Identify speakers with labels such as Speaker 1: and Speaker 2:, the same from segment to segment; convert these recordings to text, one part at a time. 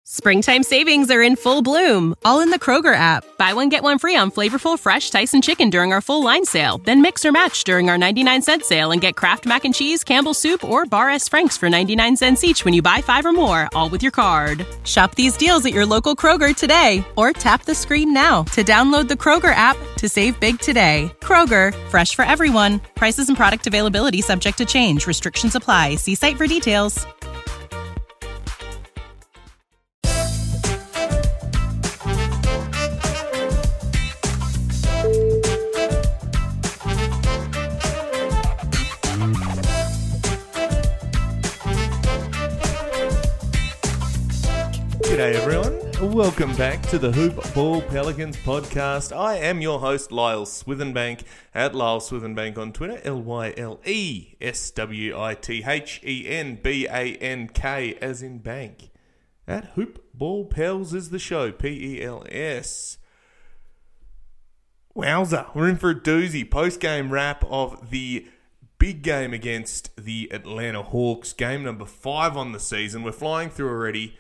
Speaker 1: Springtime savings are in full bloom, all in the Kroger app. Buy one, get one free on flavorful, fresh Tyson chicken during our full line sale. Then mix or match during our 99-cent sale and get Kraft Mac and Cheese, Campbell's Soup, or Bar S. Frank's for 99 cents each when you buy 5 or more, all with your card. Shop these deals at your local Kroger today, or tap the screen now to download the Kroger app to save big today. Kroger, fresh for everyone. Prices and product availability subject to change. Restrictions apply. See site for details.
Speaker 2: G'day everyone, welcome back to the Hoop Ball Pelicans podcast. I am your host Lyle Swithenbank at Lyle Swithenbank on Twitter, LYLESWITHENBANK as in bank. At Hoop Ball Pels is the show, PELS. Wowza, we're in for a doozy. Post-game wrap of the big game against the Atlanta Hawks, game number 5 on the season. We're flying through already.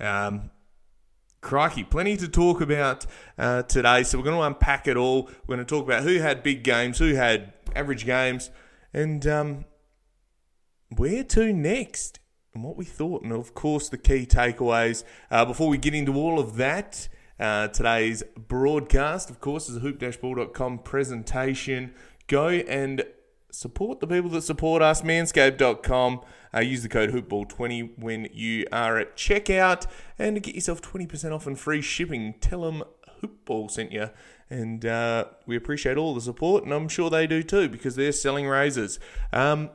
Speaker 2: Crikey, plenty to talk about today, so we're going to unpack it all. We're going to talk about who had big games, who had average games, and where to next, and what we thought, and of course the key takeaways. Before we get into all of that, today's broadcast, of course, is a hoop-ball.com presentation. Go and support the people that support us, manscaped.com. Use the code HoopBall20 when you are at checkout, and to get yourself 20% off and free shipping, tell them Hoopball sent you. And we appreciate all the support, and I'm sure they do too, because they're selling razors. And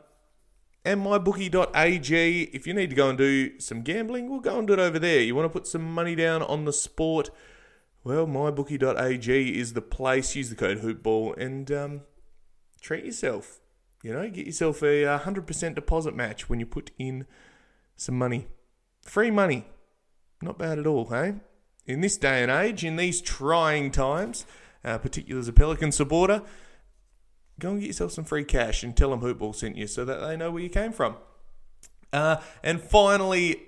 Speaker 2: mybookie.ag, if you need to go and do some gambling, we'll go and do it over there. You want to put some money down on the sport? Well, mybookie.ag is the place. Use the code HoopBall and treat yourself. You know, get yourself a 100% deposit match when you put in some money. Free money. Not bad at all, hey? In this day and age, in these trying times, particularly as a Pelican supporter, go and get yourself some free cash and tell them Hoopball sent you so that they know where you came from. And finally,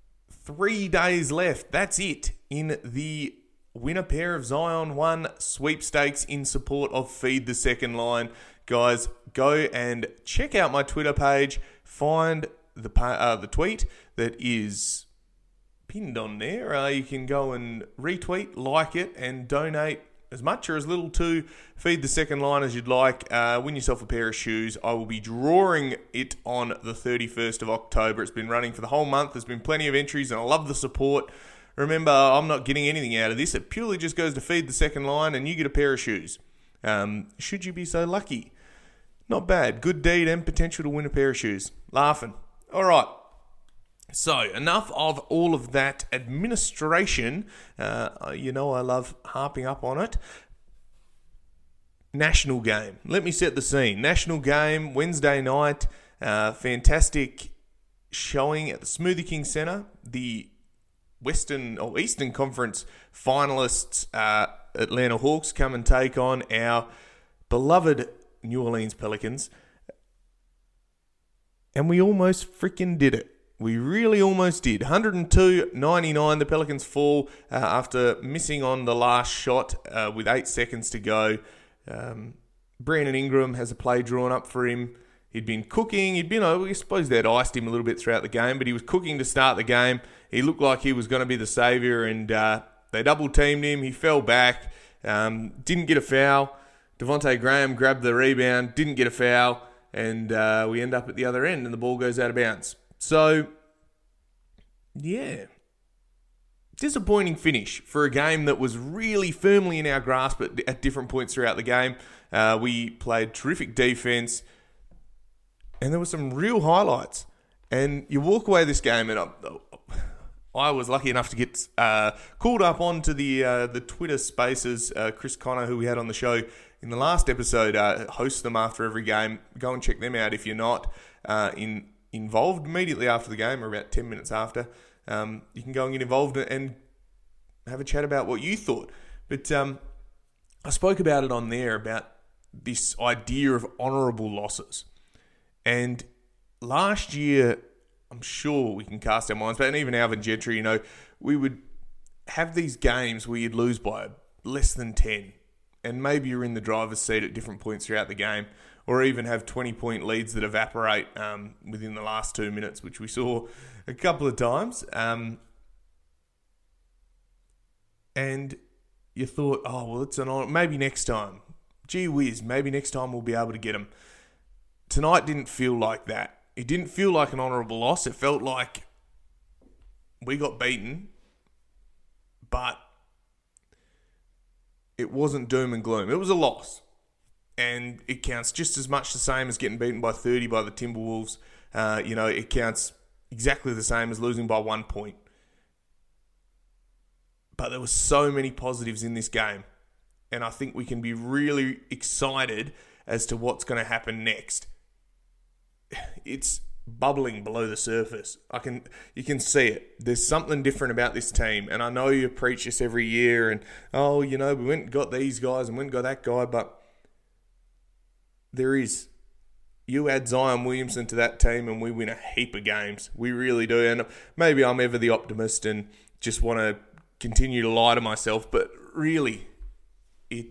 Speaker 2: 3 days left. That's it in the Win a Pair of Zion 1 sweepstakes in support of Feed the Second Line. Guys, go and check out my Twitter page. Find the tweet that is pinned on there. You can go and retweet, like it, and donate as much or as little to Feed the Second Line as you'd like. Win yourself a pair of shoes. I will be drawing it on the 31st of October. It's been running for the whole month. There's been plenty of entries, and I love the support. Remember, I'm not getting anything out of this. It purely just goes to Feed the Second Line, and you get a pair of shoes. Should you be so lucky? Not bad. Good deed and potential to win a pair of shoes. Laughing. All right. So, enough of all of that administration. You know I love harping up on it. National game. Let me set the scene. National game, Wednesday night. Fantastic showing at the Smoothie King Centre. The Eastern Conference finalists, Atlanta Hawks, come and take on our beloved New Orleans Pelicans. And we almost freaking did it. We really almost did. 102-99, the Pelicans fall after missing on the last shot with 8 seconds to go. Brandon Ingram has a play drawn up for him. He'd been cooking. I suppose they'd iced him a little bit throughout the game, but he was cooking to start the game. He looked like he was going to be the saviour, and they double-teamed him. He fell back, didn't get a foul. Devontae Graham grabbed the rebound, didn't get a foul, and we end up at the other end, and the ball goes out of bounds. So, yeah, disappointing finish for a game that was really firmly in our grasp at different points throughout the game. We played terrific defense, and there were some real highlights. And you walk away this game, and I was lucky enough to get called up onto the Twitter Spaces. Chris Connor, who we had on the show in the last episode, hosts them after every game. Go and check them out if you're not involved immediately after the game, or about 10 minutes after. You can go and get involved and have a chat about what you thought. But I spoke about it on there, about this idea of honourable losses. And last year, I'm sure we can cast our minds back. And even Alvin Gentry, we would have these games where you'd lose by less than 10. And maybe you're in the driver's seat at different points throughout the game. Or even have 20-point leads that evaporate within the last 2 minutes, which we saw a couple of times. And you thought, oh, well, it's an honor. Maybe next time. Gee whiz, maybe next time we'll be able to get them. Tonight didn't feel like that. It didn't feel like an honourable loss. It felt like we got beaten, but it wasn't doom and gloom. It was a loss. And it counts just as much the same as getting beaten by 30 by the Timberwolves. It counts exactly the same as losing by 1 point. But there were so many positives in this game. And I think we can be really excited as to what's going to happen next. It's bubbling below the surface. You can see it. There's something different about this team. And I know you preach this every year. And, we went and got these guys and went and got that guy. But there is. You add Zion Williamson to that team and we win a heap of games. We really do. And maybe I'm ever the optimist and just want to continue to lie to myself. But really, we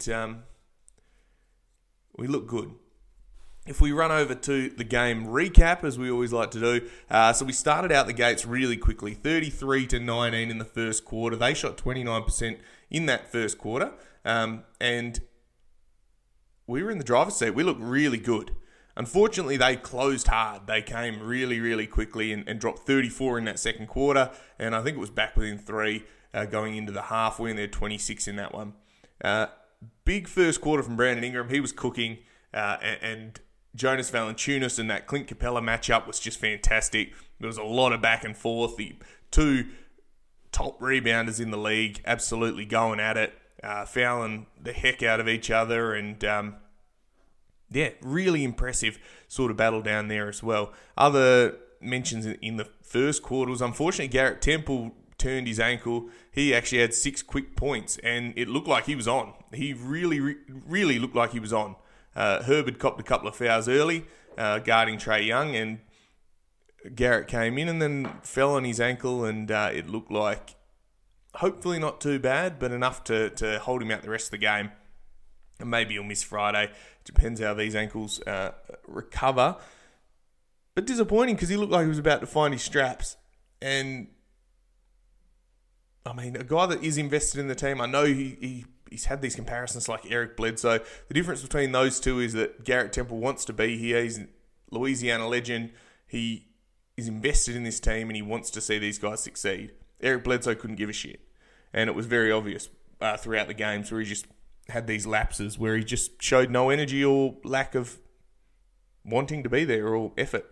Speaker 2: look good. If we run over to the game recap, as we always like to do, so we started out the gates really quickly, 33-19 in the first quarter. They shot 29% in that first quarter, and we were in the driver's seat. We looked really good. Unfortunately, they closed hard. They came really, really quickly and dropped 34 in that second quarter, and I think it was back within 3 going into the half. We were in there 26 in that one. Big first quarter from Brandon Ingram. He was cooking, and Jonas Valanciunas and that Clint Capella matchup was just fantastic. There was a lot of back and forth. The two top rebounders in the league absolutely going at it, fouling the heck out of each other, and really impressive sort of battle down there as well. Other mentions in the first quarter was, unfortunately, Garrett Temple turned his ankle. He actually had 6 quick points, and it looked like he was on. He really, really looked like he was on. Herb had copped a couple of fouls early, guarding Trae Young, and Garrett came in and then fell on his ankle, and it looked like, hopefully not too bad, but enough to hold him out the rest of the game. And maybe he'll miss Friday. Depends how these ankles recover. But disappointing because he looked like he was about to find his straps. And, I mean, a guy that is invested in the team, I know he's had these comparisons like Eric Bledsoe. The difference between those two is that Garrett Temple wants to be here. He's a Louisiana legend. He is invested in this team and he wants to see these guys succeed. Eric Bledsoe couldn't give a shit. And it was very obvious throughout the games where he just had these lapses where he just showed no energy or lack of wanting to be there or effort.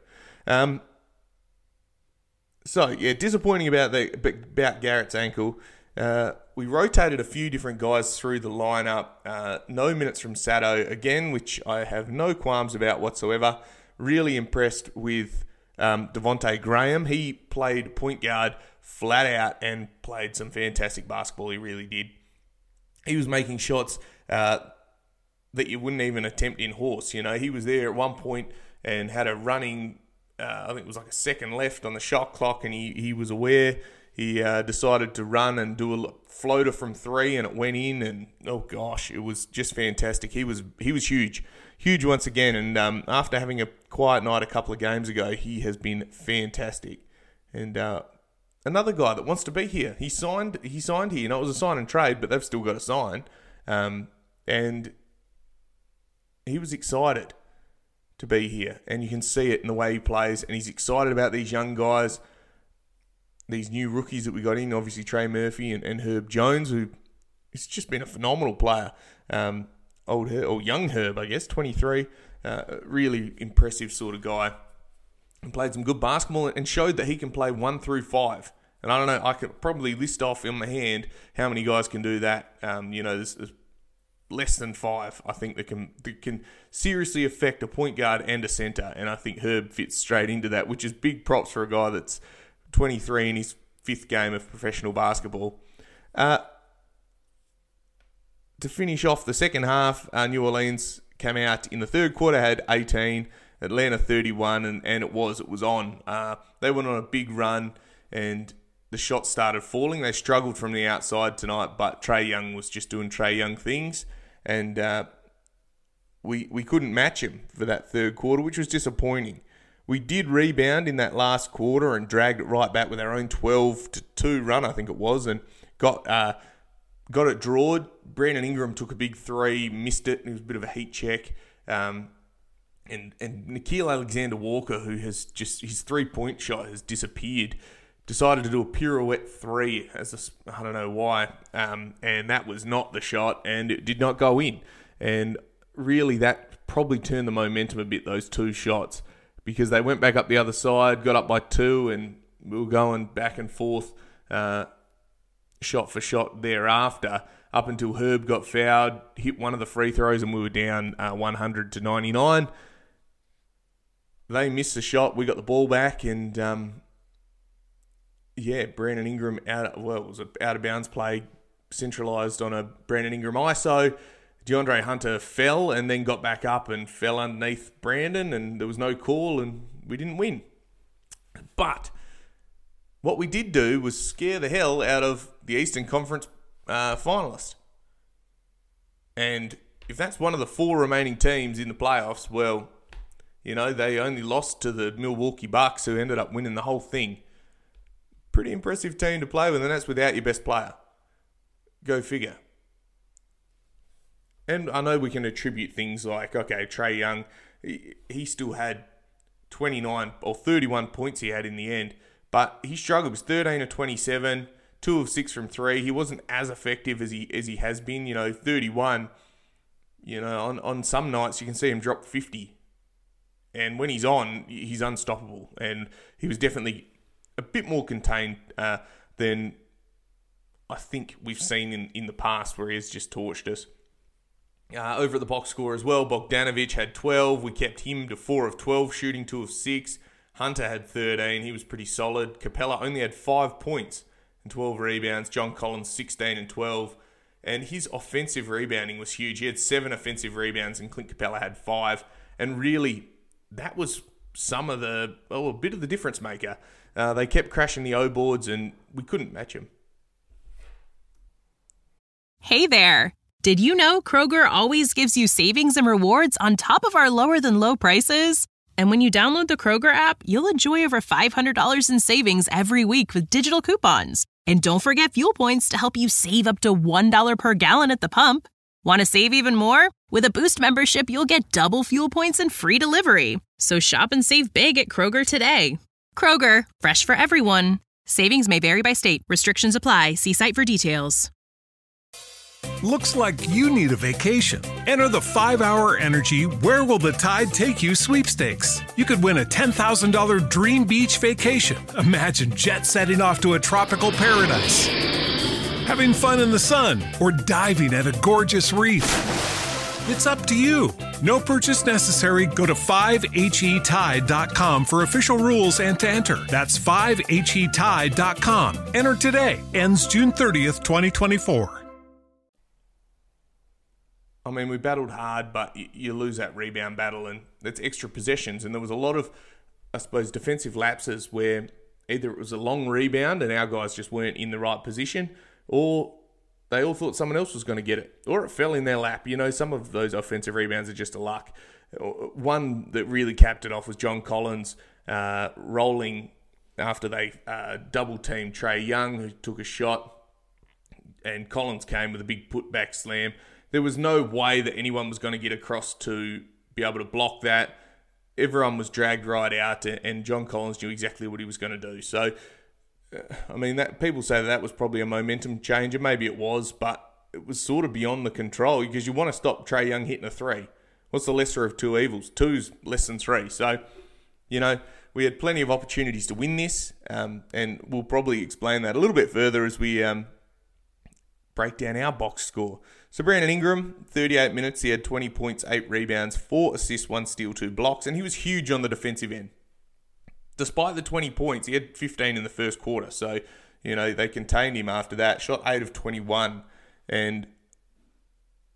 Speaker 2: Disappointing about Garrett's ankle. We rotated a few different guys through the lineup. No minutes from Sato, again, which I have no qualms about whatsoever. Really impressed with Devontae Graham. He played point guard flat out and played some fantastic basketball. He really did. He was making shots that you wouldn't even attempt in horse. He was there at one point and had a running, I think it was like a second left on the shot clock, and he was aware. He decided to run and do a floater from 3, and it went in. And oh gosh, it was just fantastic. He was huge once again. And after having a quiet night a couple of games ago, he has been fantastic. And another guy that wants to be here. He signed here. It was a sign and trade, but they've still got to sign. And he was excited to be here, and you can see it in the way he plays. And he's excited about these young guys. These new rookies that we got in, obviously Trey Murphy and Herb Jones, who has just been a phenomenal player. Young Herb, I guess, 23. Really impressive sort of guy. And played some good basketball and showed that he can play 1 through 5. And I don't know, I could probably list off in my hand how many guys can do that. There's less than 5, I think, that can seriously affect a point guard and a centre. And I think Herb fits straight into that, which is big props for a guy that's 23 in his 5th game of professional basketball. To finish off the second half, New Orleans came out in the third quarter, had 18. Atlanta 31, and it was on. They went on a big run, and the shots started falling. They struggled from the outside tonight, but Trae Young was just doing Trae Young things, and we couldn't match him for that third quarter, which was disappointing. We did rebound in that last quarter and dragged it right back with our own 12-2 run, I think it was, and got it drawed. Brandon Ingram took a big three, missed it, and it was a bit of a heat check. And Nickeil Alexander-Walker, who has just, his three-point shot has disappeared, decided to do a pirouette three, I don't know why, and that was not the shot, and it did not go in. And really that probably turned the momentum a bit, those two shots, because they went back up the other side, got up by 2, and we were going back and forth shot for shot thereafter, up until Herb got fouled, hit one of the free throws, and we were down 100-99. They missed the shot, we got the ball back, and Brandon Ingram it was an out of bounds play, centralised on a Brandon Ingram ISO. DeAndre Hunter fell and then got back up and fell underneath Brandon, and there was no call, and we didn't win. But what we did do was scare the hell out of the Eastern Conference finalist. And if that's one of the 4 remaining teams in the playoffs, well, they only lost to the Milwaukee Bucks, who ended up winning the whole thing. Pretty impressive team to play with, and that's without your best player. Go figure. And I know we can attribute things like, okay, Trae Young, he still had 29 or 31 points he had in the end, but he struggled. He was 13 of 27, 2 of 6 from 3. He wasn't as effective as he has been. 31, on some nights you can see him drop 50. And when he's on, he's unstoppable. And he was definitely a bit more contained than I think we've seen in the past, where he has just torched us. Over at the box score as well, Bogdanovic had 12. We kept him to 4 of 12, shooting 2 of 6. Hunter had 13. He was pretty solid. Capella only had 5 points and 12 rebounds. John Collins, 16 and 12. And his offensive rebounding was huge. He had 7 offensive rebounds, and Clint Capella had 5. And really, that was a bit of the difference maker. They kept crashing the O-boards, and we couldn't match him.
Speaker 1: Hey there. Did you know Kroger always gives you savings and rewards on top of our lower-than-low prices? And when you download the Kroger app, you'll enjoy over $500 in savings every week with digital coupons. And don't forget fuel points to help you save up to $1 per gallon at the pump. Want to save even more? With a Boost membership, you'll get double fuel points and free delivery. So shop and save big at Kroger today. Kroger, fresh for everyone. Savings may vary by state. Restrictions apply. See site for details.
Speaker 3: Looks like you need a vacation. Enter the 5-Hour Energy Where Will the Tide Take You sweepstakes. You could win a $10,000 dream beach vacation. Imagine jet setting off to a tropical paradise, having fun in the sun, or diving at a gorgeous reef. It's up to you. No purchase necessary. Go to 5HETide.com for official rules and to enter. That's 5HETide.com. Enter today. Ends June 30th, 2024.
Speaker 2: I mean, we battled hard, but you lose that rebound battle, and it's extra possessions. And there was a lot of, I suppose, defensive lapses where either it was a long rebound and our guys just weren't in the right position, or they all thought someone else was going to get it, or it fell in their lap. Some of those offensive rebounds are just a luck. One that really capped it off was John Collins rolling after they double-teamed Trae Young, who took a shot, and Collins came with a big putback slam. There was no way that anyone was going to get across to be able to block that. Everyone was dragged right out, and John Collins knew exactly what he was going to do. So, people say that was probably a momentum changer. Maybe it was, but it was sort of beyond the control, because you want to stop Trae Young hitting a 3. What's the lesser of 2 evils? 2's less than 3. So, we had plenty of opportunities to win this, and we'll probably explain that a little bit further as we break down our box score. So Brandon Ingram, 38 minutes, he had 20 points, 8 rebounds, 4 assists, 1 steal, 2 blocks, and he was huge on the defensive end. Despite the 20 points, he had 15 in the first quarter, so, they contained him after that. Shot 8 of 21, and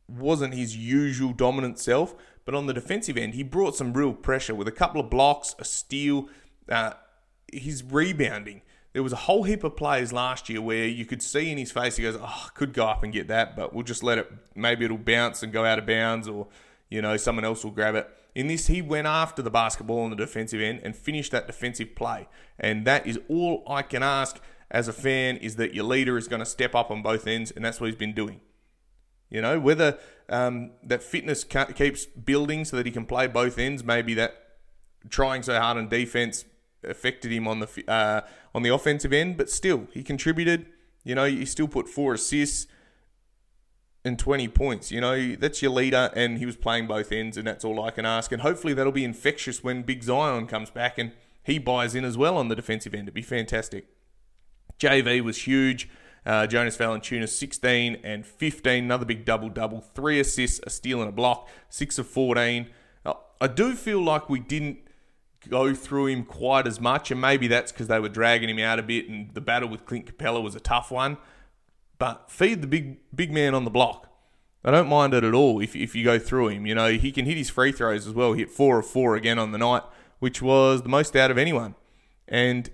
Speaker 2: wasn't his usual dominant self, but on the defensive end, he brought some real pressure with a couple of blocks, a steal, his rebounding. There was a whole heap of plays last year where you could see in his face, he goes, I could go up and get that, but we'll just let it, maybe it'll bounce and go out of bounds, or, someone else will grab it. In this, he went after the basketball on the defensive end and finished that defensive play. And that is all I can ask as a fan, is that your leader is going to step up on both ends, and that's what he's been doing. Whether that fitness keeps building so that he can play both ends, maybe that trying so hard on defense affected him on the offensive end, but still, he contributed. He still put 4 assists and 20 points. That's your leader, and he was playing both ends, and that's all I can ask. And hopefully that'll be infectious when Big Zion comes back and he buys in as well on the defensive end. It'd be fantastic. JV was huge. Jonas Valanciunas, 16 and 15, another big double-double, 3 assists, a steal and a block, 6 of 14. I do feel like we didn't go through him quite as much, and maybe that's because they were dragging him out a bit, and the battle with Clint Capella was a tough one. But feed the big man on the block. I don't mind it at all if you go through him. He can hit his free throws as well. He hit 4 of 4 again on the night, which was the most out of anyone. And,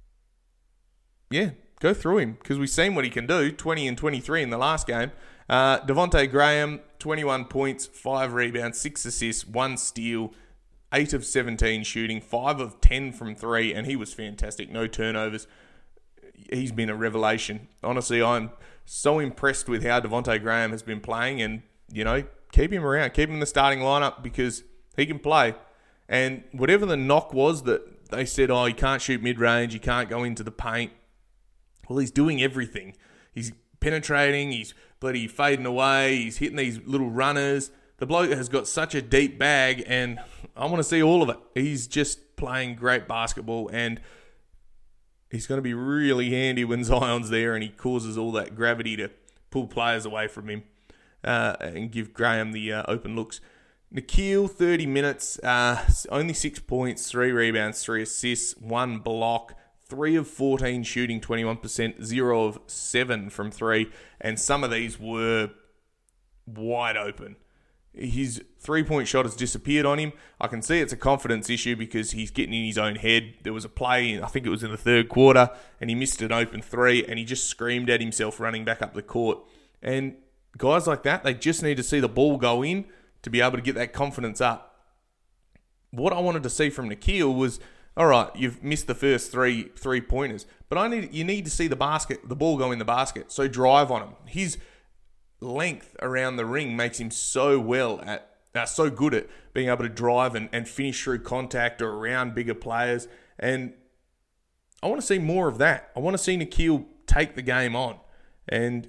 Speaker 2: yeah, go through him, because we've seen what he can do, 20 and 23 in the last game. Devontae Graham, 21 points, 5 rebounds, 6 assists, 1 steal, 8 of 17 shooting, 5 of 10 from 3, and he was fantastic. No turnovers. He's been a revelation. Honestly, I'm so impressed with how Devontae Graham has been playing, and, keep him around. Keep him in the starting lineup, because he can play. And whatever the knock was that they said, he can't shoot mid-range, he can't go into the paint. Well, he's doing everything. He's penetrating, he's bloody fading away, he's hitting these little runners. The bloke has got such a deep bag, and I want to see all of it. He's just playing great basketball, and he's going to be really handy when Zion's there and he causes all that gravity to pull players away from him and give Graham the open looks. Nikhil, 30 minutes, only 6 points, 3 rebounds, 3 assists, 1 block, 3 of 14 shooting, 21%, 0 of 7 from 3, and some of these were wide open. His 3-point shot has disappeared on him. I can see it's a confidence issue because he's getting in his own head. There was a play, I think it was in the third quarter, and he missed an open 3, and he just screamed at himself running back up the court. And guys like that, they just need to see the ball go in to be able to get that confidence up. What I wanted to see from Nikhil was, all right, you've missed the first three-pointers, but you need to see the ball go in the basket. So drive on him. His length around the ring makes him so good at being able to drive and finish through contact or around bigger players. And I want to see more of that. I want to see Nikhil take the game on. And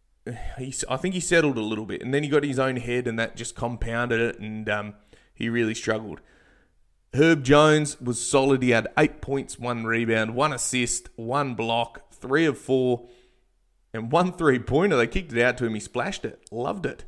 Speaker 2: I think he settled a little bit. And then he got his own head, and that just compounded it, and he really struggled. Herb Jones was solid. He had 8 points, 1 rebound, 1 assist, 1 block, 3 of 4, and 1 3-pointer. They kicked it out to him. He splashed it. Loved it.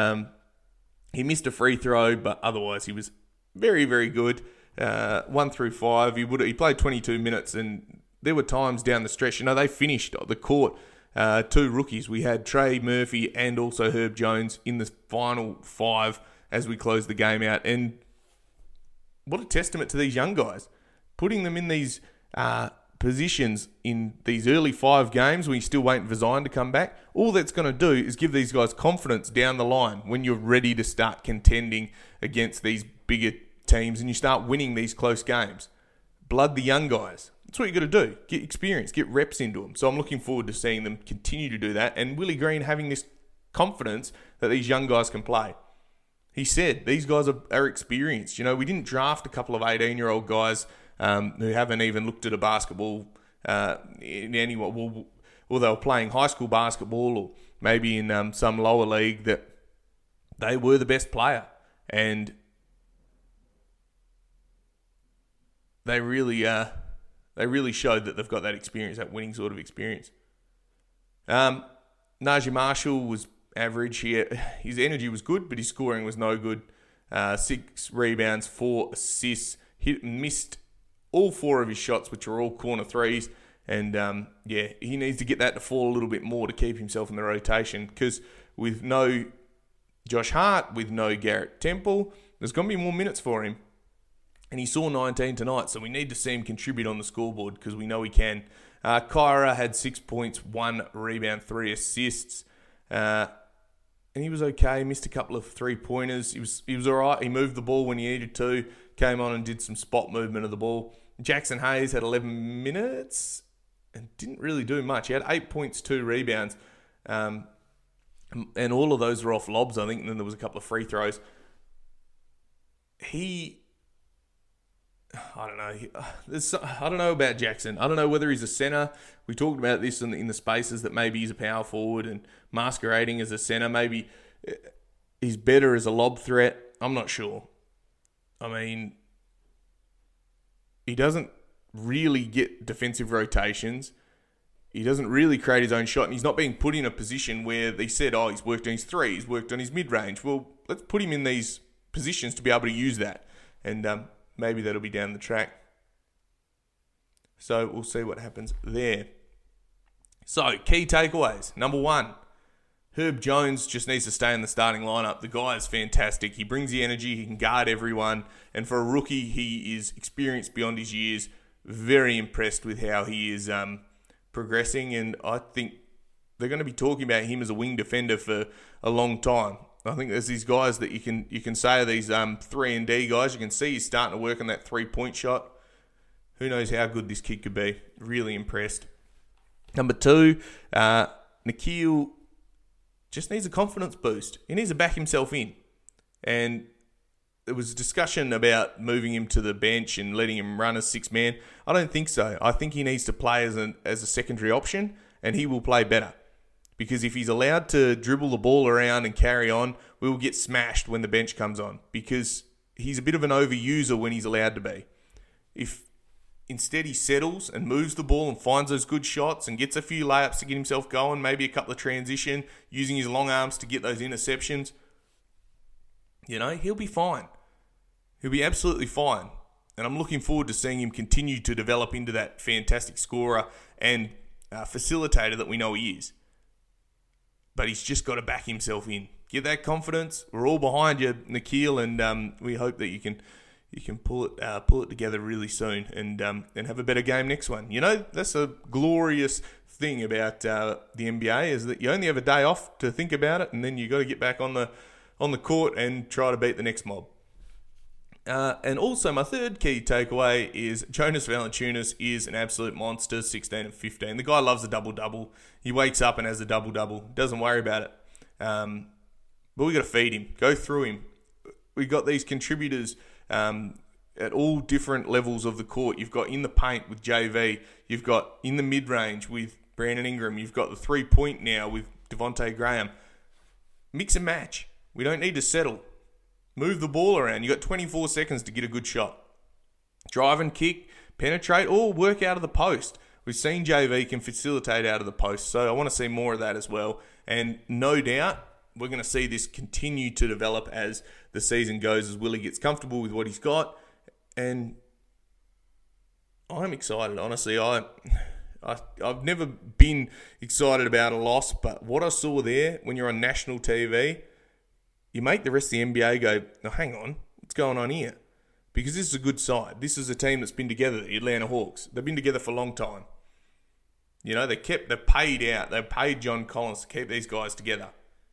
Speaker 2: He missed a free throw, but otherwise he was very, very good. 1 through 5. He played 22 minutes, and there were times down the stretch. They finished the court. 2 rookies. We had Trey Murphy and also Herb Jones in the final 5 as we closed the game out. And what a testament to these young guys. Putting them in these positions in these early 5 games when you're still waiting for Zion to come back, all that's going to do is give these guys confidence down the line when you're ready to start contending against these bigger teams and you start winning these close games. Blood the young guys. That's what you got to do. Get experience, get reps into them. So I'm looking forward to seeing them continue to do that, and Willie Green having this confidence that these young guys can play. He said these guys are experienced. We didn't draft a couple of 18-year-old guys who haven't even looked at a basketball in any way. Well, they were playing high school basketball or maybe in some lower league that they were the best player. And they really showed that they've got that experience, that winning sort of experience. Najee Marshall was average. His energy was good, but his scoring was no good. 6 rebounds, 4 assists. Missed all 4 of his shots, which were all corner threes. And, he needs to get that to fall a little bit more to keep himself in the rotation, because with no Josh Hart with no Garrett Temple. There's going to be more minutes for him. And he saw 19 tonight, so we need to see him contribute on the scoreboard because we know he can. Kyra had 6 points, 1 rebound, 3 assists. And he was okay. Missed a couple of 3-pointers. He was all right. He moved the ball when he needed to. Came on and did some spot movement of the ball. Jackson Hayes had 11 minutes and didn't really do much. He had 8 points, 2 rebounds. And all of those were off lobs, I think. And then there was a couple of free throws. I don't know. I don't know about Jackson. I don't know whether he's a centre. We talked about this in the spaces that maybe he's a power forward and masquerading as a centre. Maybe he's better as a lob threat. I'm not sure. I mean, he doesn't really get defensive rotations. He doesn't really create his own shot, and he's not being put in a position where they said, oh, he's worked on his three, he's worked on his mid-range. Well, let's put him in these positions to be able to use that. And maybe that'll be down the track. So we'll see what happens there. So, key takeaways. Number 1, Herb Jones just needs to stay in the starting lineup. The guy is fantastic. He brings the energy. He can guard everyone. And for a rookie, he is experienced beyond his years. Very impressed with how he is progressing. And I think they're going to be talking about him as a wing defender for a long time. I think there's these guys that you can say are these 3-and-D guys. You can see he's starting to work on that 3-point shot. Who knows how good this kid could be. Really impressed. Number 2, Nikhil just needs a confidence boost. He needs to back himself in. And there was discussion about moving him to the bench and letting him run as 6-man. I don't think so. I think he needs to play as a secondary option, and he will play better. Because if he's allowed to dribble the ball around and carry on, we will get smashed when the bench comes on. Because he's a bit of an overuser when he's allowed to be. If instead he settles and moves the ball and finds those good shots and gets a few layups to get himself going, maybe a couple of transition, using his long arms to get those interceptions, he'll be fine. He'll be absolutely fine. And I'm looking forward to seeing him continue to develop into that fantastic scorer and facilitator that we know he is. But he's just got to back himself in. Get that confidence. We're all behind you, Nikhil, and we hope that you can pull it together really soon and have a better game next one. That's a glorious thing about the NBA is that you only have a day off to think about it, and then you got to get back on the court and try to beat the next mob. And also my third key takeaway is Jonas Valanciunas is an absolute monster, 16 and 15. The guy loves a double-double. He wakes up and has a double-double. Doesn't worry about it. But we got to feed him. Go through him. We got these contributors at all different levels of the court. You've got in the paint with JV. You've got in the mid-range with Brandon Ingram. You've got the 3-point now with Devontae Graham. Mix and match. We don't need to settle. Move the ball around. You got 24 seconds to get a good shot. Drive and kick, penetrate, or work out of the post. We've seen JV can facilitate out of the post, so I want to see more of that as well. And no doubt, we're going to see this continue to develop as the season goes, as Willie gets comfortable with what he's got. And I'm excited, honestly. I've never been excited about a loss, but what I saw there when you're on national TV, you make the rest of the NBA go, oh, hang on, what's going on here? Because this is a good side. This is a team that's been together, the Atlanta Hawks. They've been together for a long time. They paid out. They paid John Collins to keep these guys together.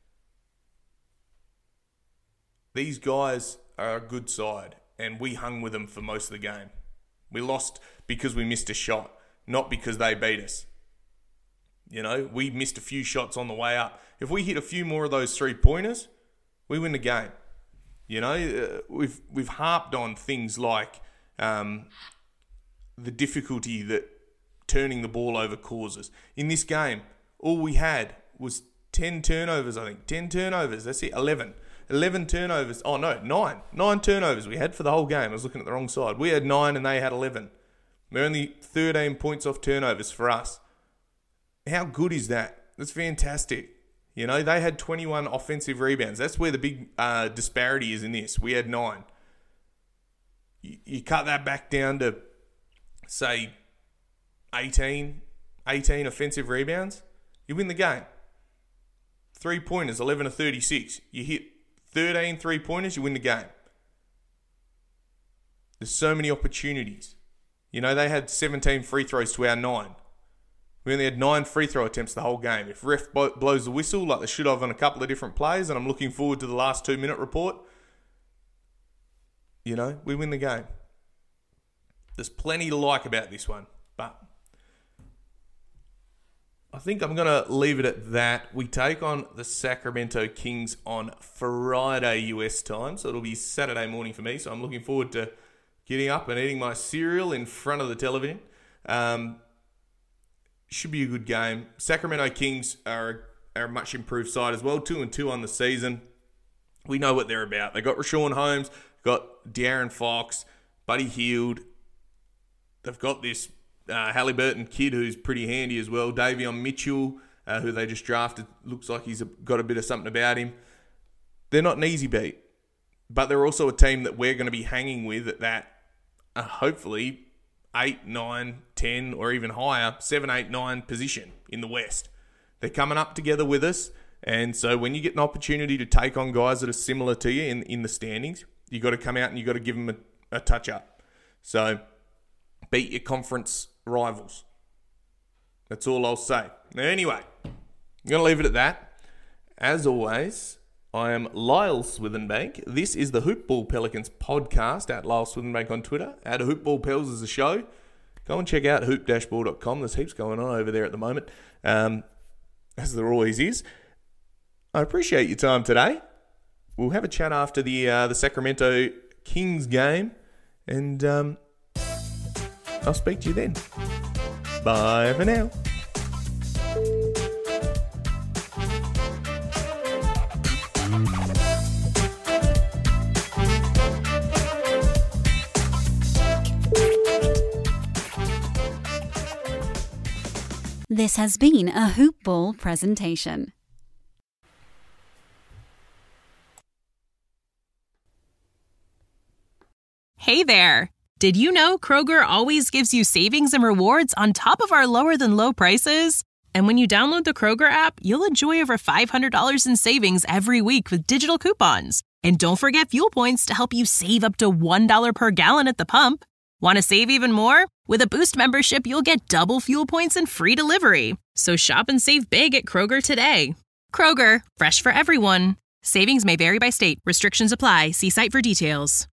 Speaker 2: These guys are a good side, and we hung with them for most of the game. We lost because we missed a shot, not because they beat us. We missed a few shots on the way up. If we hit a few more of those 3-pointers, we win the game. We've harped on things like the difficulty that turning the ball over causes. In this game, all we had was 10 turnovers, I think. 10 turnovers, that's it, 11. 11 turnovers. Oh, no, 9. 9 turnovers we had for the whole game. I was looking at the wrong side. We had 9 and they had 11. We're only 13 points off turnovers for us. How good is that? That's fantastic. They had 21 offensive rebounds. That's where the big disparity is in this. We had 9. You cut that back down to, say, 18 offensive rebounds, you win the game. 3-pointers, 11 of 36. You hit 13 3-pointers, you win the game. There's so many opportunities. You know, they had 17 free throws to our 9. We only had 9 free throw attempts the whole game. If ref blows the whistle like they should have on a couple of different plays, and I'm looking forward to the last 2-minute report, you know, we win the game. There's plenty to like about this one, but I think I'm going to leave it at that. We take on the Sacramento Kings on Friday US time, so it'll be Saturday morning for me, so I'm looking forward to getting up and eating my cereal in front of the television. Should be a good game. Sacramento Kings are a much improved side as well, 2-2 on the season. We know what they're about. They got Rashawn Holmes, got De'Aaron Fox, Buddy Hield. They've got this Halliburton kid who's pretty handy as well. Davion Mitchell, who they just drafted, looks like he's got a bit of something about him. They're not an easy beat, but they're also a team that we're going to be hanging with at that, hopefully, 8, 9, 10, or even higher, 7, 8, 9 position in the West. They're coming up together with us, and so when you get an opportunity to take on guys that are similar to you in the standings, you got to come out and you got to give them a touch-up. So beat your conference rivals. That's all I'll say. Now, anyway, I'm going to leave it at that. As always, I am Lyle Swithenbank. This is the Hoopball Pelicans podcast at Lyle Swithenbank on Twitter. At Hoopball Pels is a show. Go and check out hoop-ball.com. There's heaps going on over there at the moment, as there always is. I appreciate your time today. We'll have a chat after the Sacramento Kings game, and I'll speak to you then. Bye for now.
Speaker 4: This has been a Hoop Ball presentation.
Speaker 1: Hey there! Did you know Kroger always gives you savings and rewards on top of our lower-than-low prices? And when you download the Kroger app, you'll enjoy over $500 in savings every week with digital coupons. And don't forget fuel points to help you save up to $1 per gallon at the pump. Want to save even more? With a Boost membership, you'll get double fuel points and free delivery. So shop and save big at Kroger today. Kroger, fresh for everyone. Savings may vary by state. Restrictions apply. See site for details.